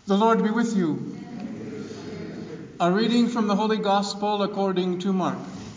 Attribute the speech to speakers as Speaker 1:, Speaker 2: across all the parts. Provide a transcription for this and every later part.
Speaker 1: The Lord be with you. A reading from the Holy Gospel according to Mark.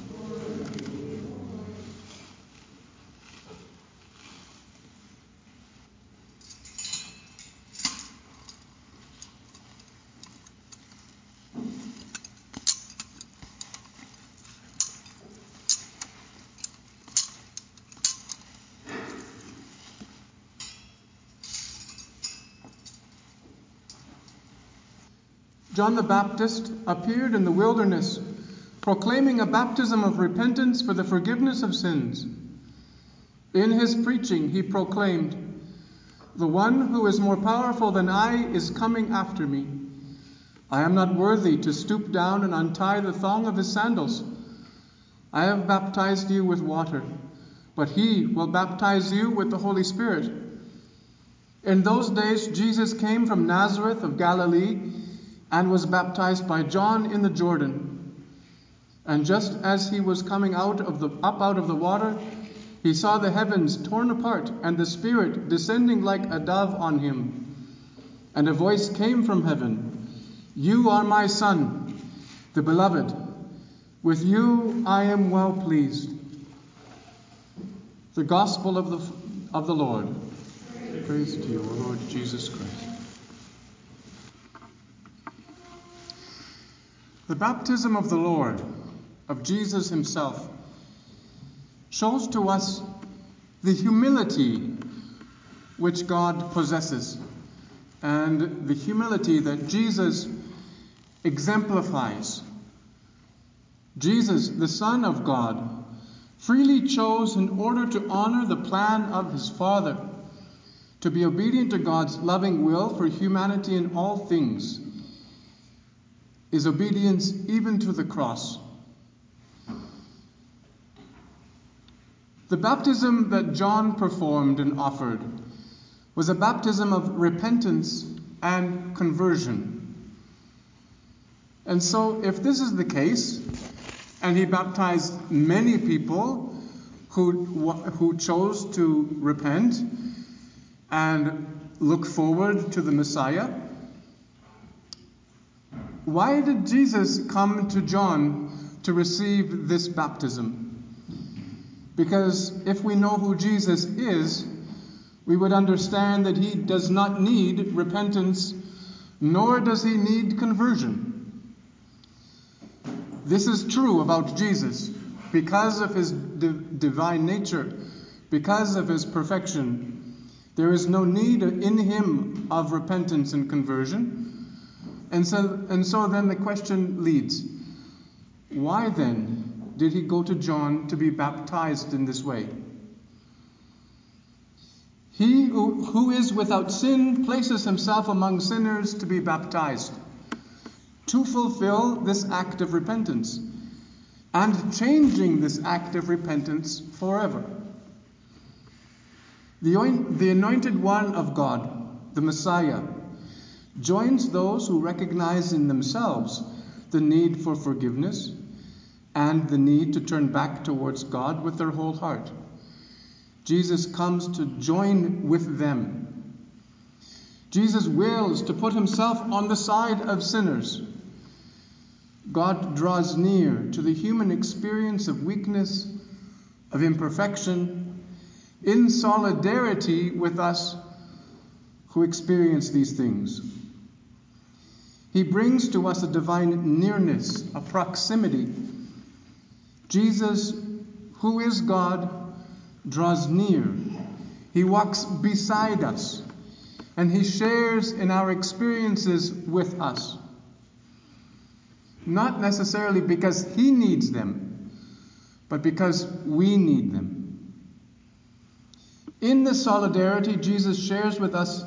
Speaker 1: John the Baptist appeared in the wilderness, proclaiming a baptism of repentance for the forgiveness of sins. In his preaching, he proclaimed, "The one who is more powerful than I is coming after me. I am not worthy to stoop down and untie the thong of his sandals. I have baptized you with water, but he will baptize you with the Holy Spirit." In those days, Jesus came from Nazareth of Galilee and was baptized by John in the Jordan. And just as he was coming up out of the water, he saw the heavens torn apart and the Spirit descending like a dove on him. And a voice came from heaven, "You are my Son, the Beloved. With you I am well pleased." The Gospel of the Lord. Praise to you, O Lord Jesus Christ. The baptism of the Lord, of Jesus himself, shows to us the humility which God possesses and the humility that Jesus exemplifies. Jesus, the Son of God, freely chose in order to honor the plan of his Father, to be obedient to God's loving will for humanity in all things, is obedience even to the cross. The baptism that John performed and offered was a baptism of repentance and conversion. And so, if this is the case, and he baptized many people who chose to repent and look forward to the Messiah, why did Jesus come to John to receive this baptism? Because if we know who Jesus is, we would understand that he does not need repentance, nor does he need conversion. This is true about Jesus. Because of his divine nature, because of his perfection, there is no need in him of repentance and conversion. And so then the question leads, why then did he go to John to be baptized in this way? He who is without sin places himself among sinners to be baptized, to fulfill this act of repentance, and changing this act of repentance forever. The anointed one of God, the Messiah, joins those who recognize in themselves the need for forgiveness and the need to turn back towards God with their whole heart. Jesus comes to join with them. Jesus wills to put himself on the side of sinners. God draws near to the human experience of weakness, of imperfection, in solidarity with us who experience these things. He brings to us a divine nearness, a proximity. Jesus, who is God, draws near. He walks beside us, and he shares in our experiences with us. Not necessarily because he needs them, but because we need them. In this solidarity, Jesus shares with us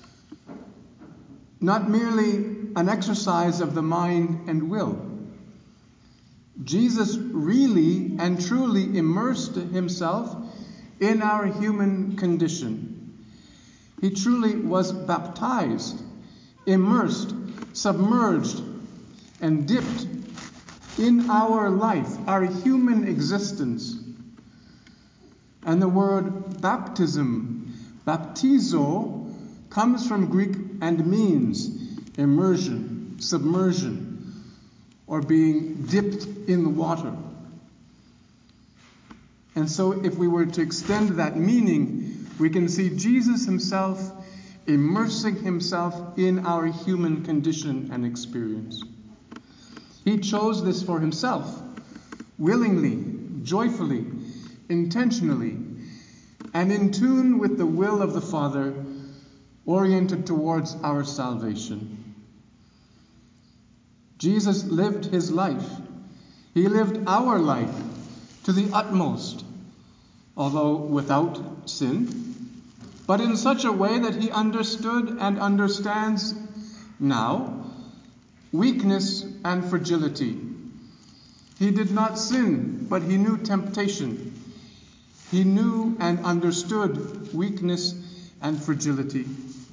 Speaker 1: not merely an exercise of the mind and will. Jesus really and truly immersed himself in our human condition. He truly was baptized, immersed, submerged, and dipped in our life, our human existence. And the word baptism, baptizo, comes from Greek and means immersion, submersion, or being dipped in the water. And so if we were to extend that meaning, we can see Jesus himself immersing himself in our human condition and experience. He chose this for himself, willingly, joyfully, intentionally, and in tune with the will of the Father, oriented towards our salvation. Jesus lived his life. He lived our life to the utmost, although without sin, but in such a way that he understood and understands now weakness and fragility. He did not sin, but he knew temptation. He knew and understood weakness and fragility.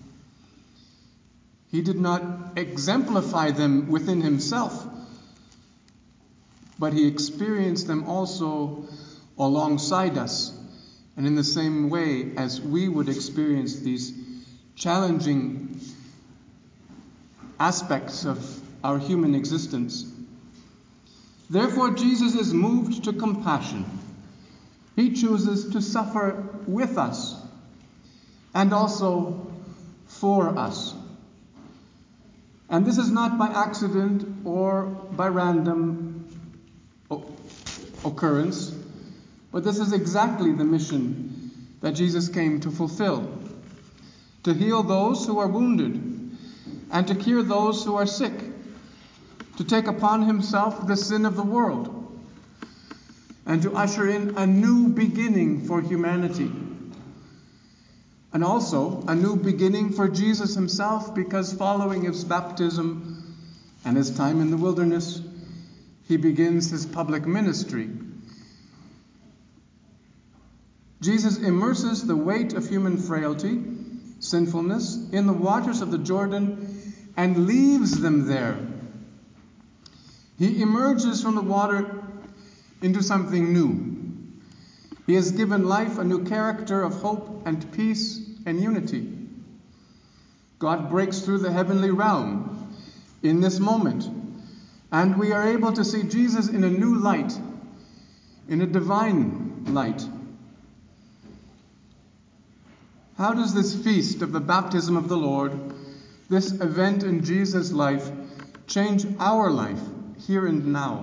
Speaker 1: He did not exemplify them within himself, but he experienced them also alongside us, and in the same way as we would experience these challenging aspects of our human existence. Therefore, Jesus is moved to compassion. He chooses to suffer with us and also for us. And this is not by accident or by random occurrence, but this is exactly the mission that Jesus came to fulfill: to heal those who are wounded and to cure those who are sick, to take upon himself the sin of the world, and to usher in a new beginning for humanity. And also a new beginning for Jesus himself, because following his baptism and his time in the wilderness, he begins his public ministry. Jesus immerses the weight of human frailty, sinfulness, in the waters of the Jordan and leaves them there. He emerges from the water into something new. He has given life a new character of hope and peace and unity. God breaks through the heavenly realm in this moment, and we are able to see Jesus in a new light, in a divine light. How does this feast of the baptism of the Lord, this event in Jesus' life, change our life here and now?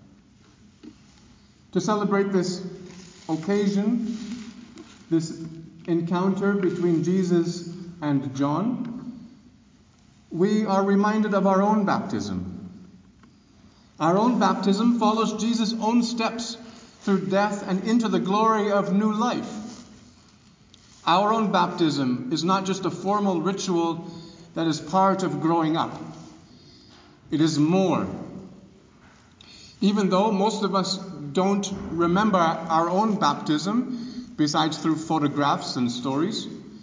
Speaker 1: To celebrate this occasion, this encounter between Jesus and John, we are reminded of our own baptism. Our own baptism follows Jesus' own steps through death and into the glory of new life. Our own baptism is not just a formal ritual that is part of growing up. It is more. Even though most of us don't remember our own baptism, besides through photographs and stories,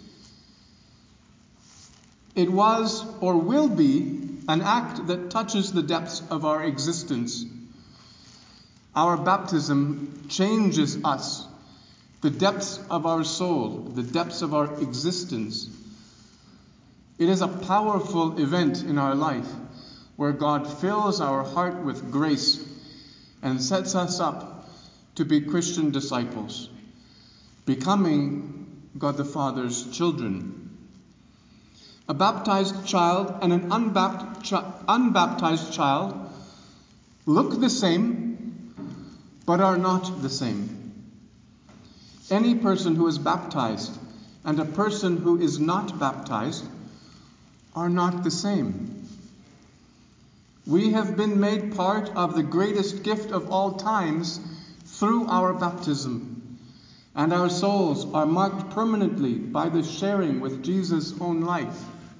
Speaker 1: it was or will be an act that touches the depths of our existence. Our baptism changes us, the depths of our soul, the depths of our existence. It is a powerful event in our life where God fills our heart with grace and sets us up to be Christian disciples, becoming God the Father's children. A baptized child and an unbaptized child look the same, but are not the same. Any person who is baptized and a person who is not baptized are not the same. We have been made part of the greatest gift of all times through our baptism, and our souls are marked permanently by the sharing with Jesus' own life.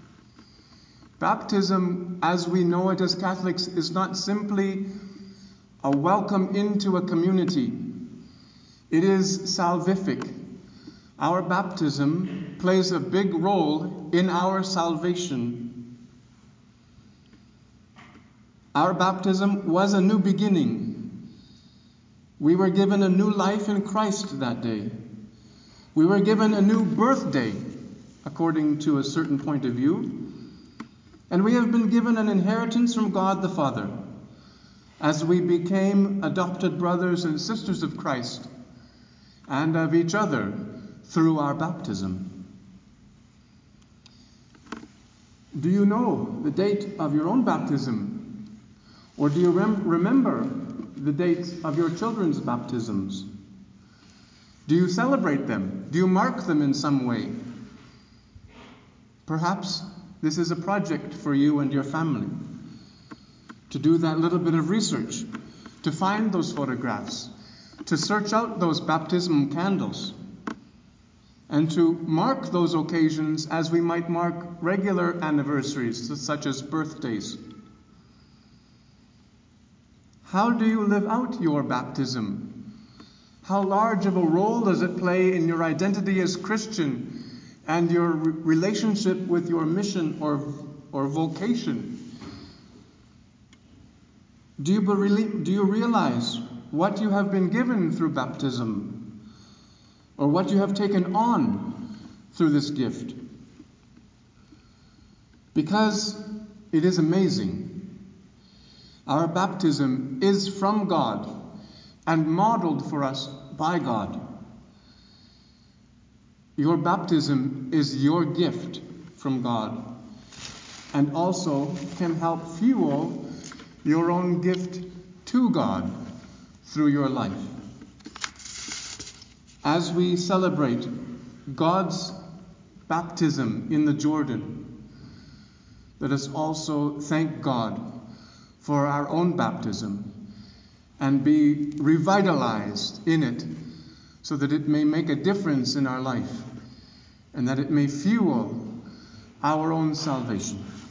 Speaker 1: Baptism, as we know it as Catholics, is not simply a welcome into a community. It is salvific. Our baptism plays a big role in our salvation. Our baptism was a new beginning. We were given a new life in Christ that day. We were given a new birthday, according to a certain point of view. And we have been given an inheritance from God the Father as we became adopted brothers and sisters of Christ and of each other through our baptism. Do you know the date of your own baptism? Or do you remember the dates of your children's baptisms? Do you celebrate them? Do you mark them in some way? Perhaps this is a project for you and your family, to do that little bit of research, to find those photographs, to search out those baptismal candles, and to mark those occasions as we might mark regular anniversaries, such as birthdays. How do you live out your baptism? How large of a role does it play in your identity as Christian and your relationship with your mission or vocation? Do you realize what you have been given through baptism, or what you have taken on through this gift? Because it is amazing. Our baptism is from God and modeled for us by God. Your baptism is your gift from God, and also can help fuel your own gift to God through your life. As we celebrate God's baptism in the Jordan, let us also thank God for our own baptism and be revitalized in it, so that it may make a difference in our life and that it may fuel our own salvation.